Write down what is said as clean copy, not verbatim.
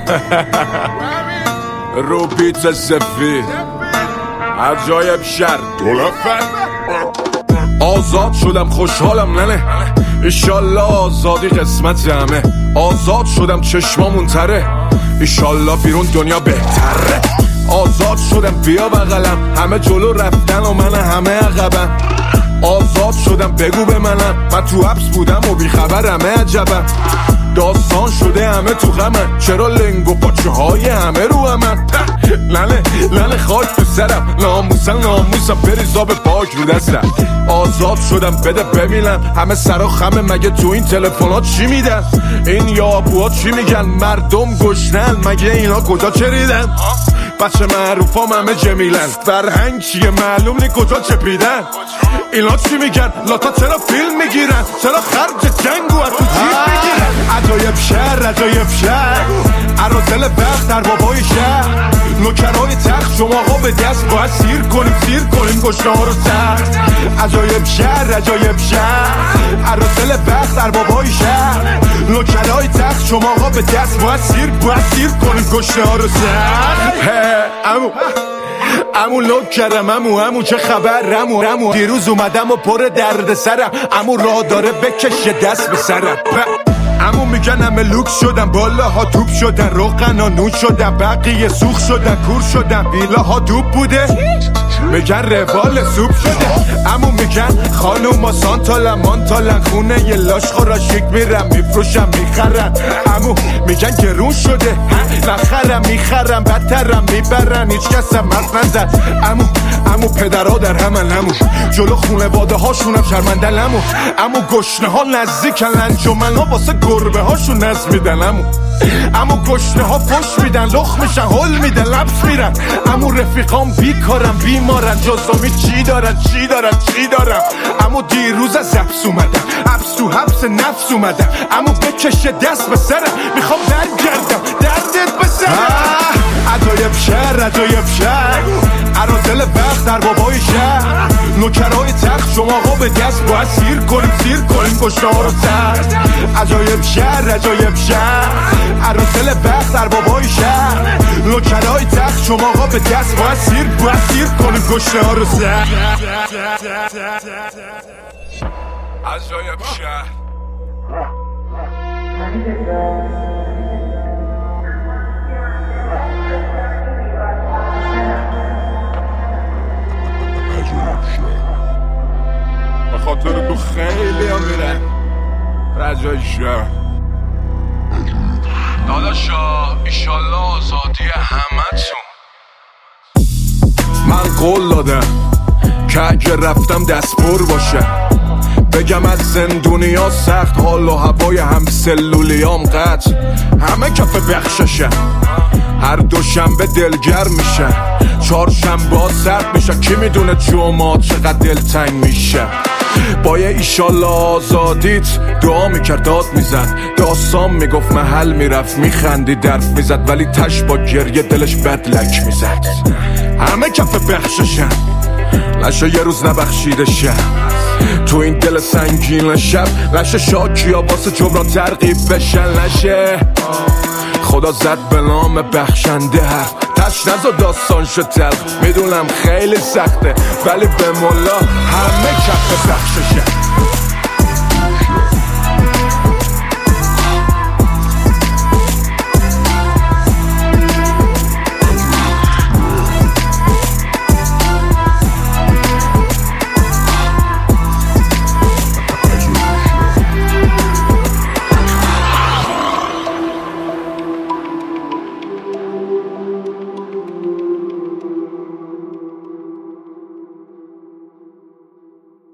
رو بیت سفید عجایب شر آزاد شدم خوشحالم ننه ایشالله آزادی قسمت همه آزاد شدم چشمامون تره ایشالله بیرون دنیا بهتره آزاد شدم بیا بغلم همه جلو رفتن و من همه عقبم آزاد شدم بگو به منم من تو حبس بودم و بیخبرم عجبم داستان شده همه تو غمن چرا لنگ و پاچه های همه رو همن لنه خاک تو سرم ناموسم بریزا به پاک رو دستم آزاد شدم بده ببینم همه سرا خمه مگه تو این تلفنات چی میدن این یابوها چی میگن مردم گشنن مگه اینا کجا چریدن بچه معروفام همه جمیلن فرهنگ چیه معلوم نی کجا چپیدن اینا چی میگن لاتا چرا فیلم میگیرن چرا خرج جنگو از تو جیب میگیرن عجایب شهر عرازل وقت در بابای شهر نوکرای تخت شما ها به دست باید سیر کنیم گشنه ها رو سخت عجایب شهر عرازل وقت در بابای شهر نوکرای تخت شما ها به دست باید سیر کنیم گشنه ها رو سخت امو لوک کردم امو چه خبر امو دیروز اومدم و پر درد سرم امو راه داره بکشه دست به سرم امو میگن همه لوکس شدن بالاها توپ شدن روغن و نون شدن بقیه سوخ شدن کور شدن ویلاها دوب بوده میگن روال سوپ شده امو میگن خانوما مانتالن خونه یه لاش خورا شیک میرم میفروشم میخرن امو میگن گرون شده نخرم میخرم بدترم میبرن هیچ کسم مرد نزد امو پدرها در همن امو جلو خونواده هاشونم شرمندن امو گشنه ها نزدیکن انجمن ها واسه گربه هاشون نزد میدن امو گشنه ها فش میدن لخ میشن هل میدن لبس میرن امو رفیقام بیکارم بیمارن جزامی چی دارم امو دیروز از حبس اومدم حبس نفس اومدم امو بکشه دست به سرم میخوام برگردم دردت به سرم عجایب شهر عرازل وقت در بابای شهر نوکرای تخت شما ها به دست باید سیر کنیم گشنه ها رو سخت عجایب شهر عرازل وقت در بابای شهر نوکرای تخت شما ها به دست باید سیر کنیم گشنه ها رو سخت عجایب شهر به خاطر تو خیلی هم میرن رجای شهر داداشا ایشالله آزادی همه تون من قول دادم که اگه رفتم دست پر باشه بگم از زندونیا سخت حال و هوای هم سلولیام قطع همه کف بخششه هر دوشنبه دلگر میشه چهارشنبه ها سرد میشه کی میدونه جمعه چقدر دلتنگ میشه با یه ایشالله آزادیت دعا میکرد داد میزد داستان میگفت محل میرفت میخندی درف میزد ولی تش با گریه دلش بدلک میزد همه کف بخششن لشه یه روز نبخشیده شب تو این دل سنگین شب لشه شاکی ها واسه جبران ترغیب بشن لشه خدا زد به نام بخشنده حرف تش نزا داستان شد تلخ میدونم خیلی سخته ولی به مولا همه کف